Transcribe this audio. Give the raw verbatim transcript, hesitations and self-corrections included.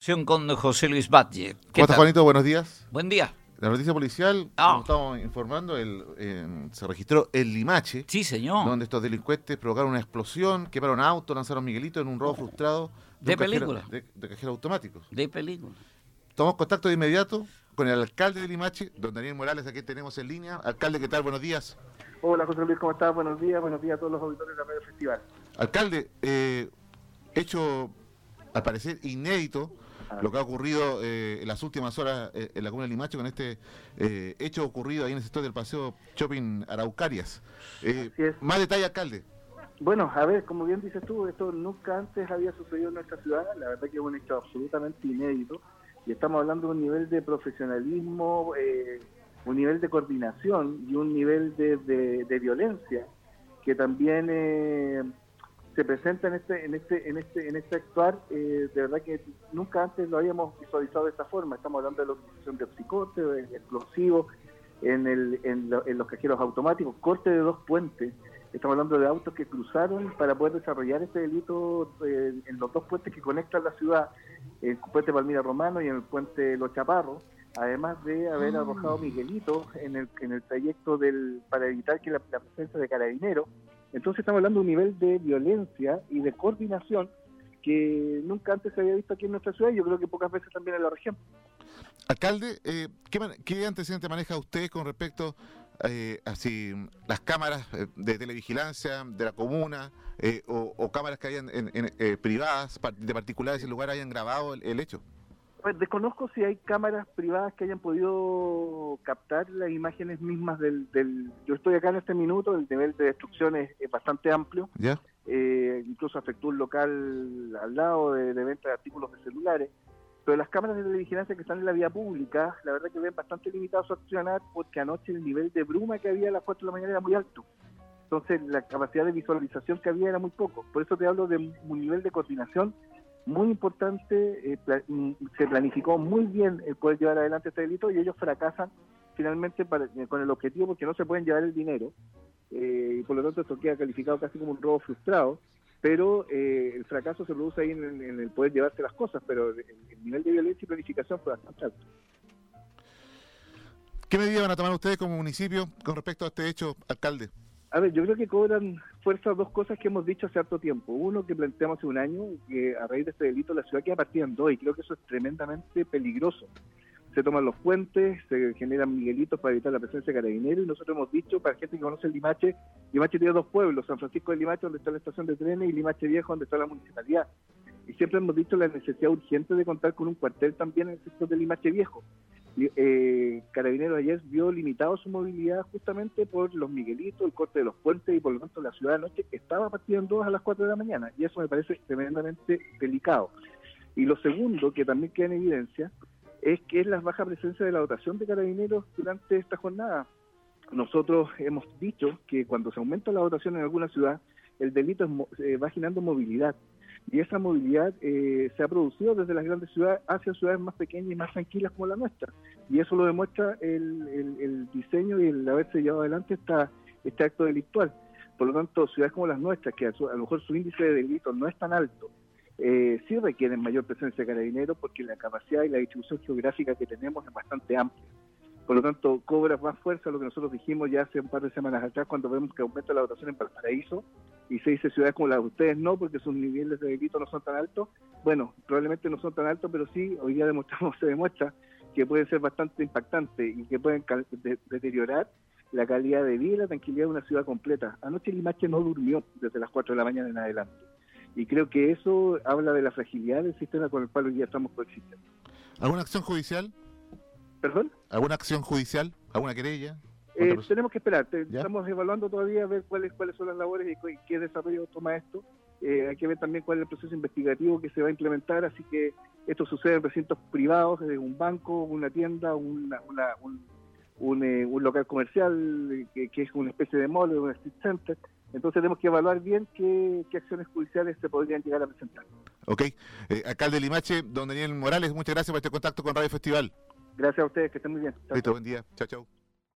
Acción con José Luis Batlle. ¿Cómo estás, Juanito? Buenos días. Buen día. La noticia policial, Ah. como estamos informando, el, eh, se registró en Limache, Sí, señor. donde estos delincuentes provocaron una explosión, quemaron autos, lanzaron Miguelito en un robo frustrado De un cajero- película. de, de cajeros automáticos. De película. Tomamos contacto de inmediato con el alcalde de Limache, don Daniel Morales, aquí tenemos en línea. Alcalde, ¿qué tal? Buenos días. Hola José Luis, ¿cómo estás? Buenos días, buenos días a todos los auditores de la Radio Festival. Alcalde, eh, hecho al parecer inédito, Ah. lo que ha ocurrido eh, en las últimas horas eh, en la comuna de Limache con este eh, hecho ocurrido ahí en el sector del paseo Shopping Araucarias. Eh, Así es. más detalle, alcalde. Bueno, a ver, como bien dices tú, esto nunca antes había sucedido en nuestra ciudad, la verdad que es un hecho absolutamente inédito, y estamos hablando de un nivel de profesionalismo, eh, un nivel de coordinación y un nivel de, de, de violencia que también eh, se presenta en este en este en este en este actuar. Eh, de verdad que nunca antes lo habíamos visualizado de esta forma. Estamos hablando de la utilización de psicote, de explosivos en el en, lo, en los cajeros automáticos, corte de dos puentes. Estamos hablando de autos que cruzaron para poder desarrollar este delito eh, en los dos puentes que conectan la ciudad, el puente Palmira Romano y en el puente Los Chaparros, además de haber arrojado Miguelito en el en el trayecto del para evitar que la, la presencia de carabineros. Entonces estamos hablando de un nivel de violencia y de coordinación que nunca antes se había visto aquí en nuestra ciudad, y yo creo que pocas veces también en la región. Alcalde, eh, ¿qué, man- ¿qué antecedente maneja usted con respecto eh, a si las cámaras eh, de televigilancia de la comuna eh, o, o cámaras que hayan en, en, eh, privadas par- de particulares en el lugar hayan grabado el, el hecho? Pues desconozco si hay cámaras privadas que hayan podido captar las imágenes mismas del, del... Yo estoy acá en este minuto, el nivel de destrucción es, es bastante amplio, ¿Ya? eh, incluso afectó un local al lado de, de venta de artículos de celulares, pero las cámaras de televigilancia que están en la vía pública, la verdad que ven bastante limitado su accionar, porque anoche el nivel de bruma que había a las cuatro de la mañana era muy alto. Entonces la capacidad de visualización que había era muy poco. Por eso te hablo de un nivel de coordinación muy importante. Eh, pla- mm, se planificó muy bien el poder llevar adelante este delito, y ellos fracasan finalmente para, eh, con el objetivo, porque no se pueden llevar el dinero, eh, y por lo tanto esto queda calificado casi como un robo frustrado, pero eh, el fracaso se produce ahí en el, en el poder llevarse las cosas, pero el, el nivel de violencia y planificación fue bastante alto. ¿Qué medidas van a tomar ustedes como municipio con respecto a este hecho, alcalde? A ver, yo creo que cobran fuerza dos cosas que hemos dicho hace harto tiempo. Uno, que planteamos hace un año, que a raíz de este delito la ciudad queda partida en dos, y creo que eso es tremendamente peligroso. Se toman los puentes, se generan miguelitos para evitar la presencia de carabineros, y nosotros hemos dicho, para gente que conoce el Limache, Limache tiene dos pueblos, San Francisco de Limache, donde está la estación de trenes, y Limache Viejo, donde está la municipalidad. Y siempre hemos dicho la necesidad urgente de contar con un cuartel también en el sector de Limache Viejo. Y, eh, Carabineros ayer vio limitado su movilidad justamente por los miguelitos, el corte de los puentes, y por lo tanto la ciudad anoche estaba partida en dos a las cuatro de la mañana, y eso me parece tremendamente delicado. Y lo segundo, que también queda en evidencia, es que es la baja presencia de la dotación de carabineros durante esta jornada. Nosotros hemos dicho que cuando se aumenta la dotación en alguna ciudad, el delito es mo- eh, va generando movilidad, y esa movilidad eh, se ha producido desde las grandes ciudades hacia ciudades más pequeñas y más tranquilas como la nuestra, y eso lo demuestra el, el, el diseño y el haberse llevado adelante esta, este acto delictual. Por lo tanto, ciudades como las nuestras, que a, su- a lo mejor su índice de delitos no es tan alto, eh, sí requieren mayor presencia de carabineros, porque la capacidad y la distribución geográfica que tenemos es bastante amplia. Por lo tanto, cobra más fuerza lo que nosotros dijimos ya hace un par de semanas atrás, cuando vemos que aumenta la dotación en Valparaíso, y se dice ciudades como las de ustedes no, porque sus niveles de delito no son tan altos. Bueno, probablemente no son tan altos, pero sí, hoy día demostramos, se demuestra que pueden ser bastante impactantes y que pueden cal- de- deteriorar la calidad de vida y la tranquilidad de una ciudad completa. Anoche Limache no durmió desde las cuatro de la mañana en adelante, y creo que eso habla de la fragilidad del sistema con el cual hoy día estamos coexistiendo. ¿Alguna acción judicial? ¿Perdón? ¿Alguna acción judicial? ¿Alguna querella? Eh, ¿Otra tenemos que esperar, Te- ¿Ya? estamos evaluando todavía a ver cuáles cuáles son las labores y cu- y qué desarrollo toma esto. Eh, hay que ver también cuál es el proceso investigativo que se va a implementar, así que esto sucede en recintos privados, desde un banco, una tienda, una, una- un, un, eh, un local comercial, eh, que, que es una especie de mall, un street center. Entonces tenemos que evaluar bien qué, qué acciones judiciales se podrían llegar a presentar. Ok. Eh, alcalde de Limache, don Daniel Morales, muchas gracias por este contacto con Radio Festival. Gracias a ustedes, que estén muy bien. Chao, Listo, buen día. Chao, chao.